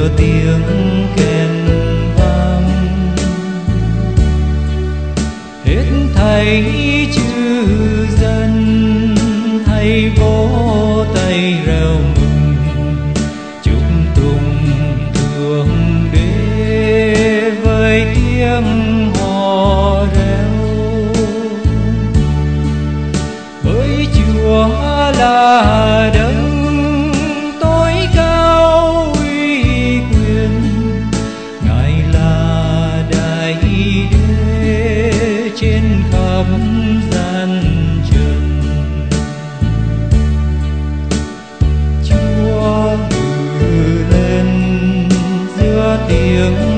vừa tiếng kèn vang. Hết thảy chư dân hay vỗ tay reo mừng, chúc tụng thượng đế với tiếng hò reo. Hỡi Chúa là đấng tối cao uy quyền, Ngài là đại đế trên khắp gian trần. Chúa ngự lên giữa tiếng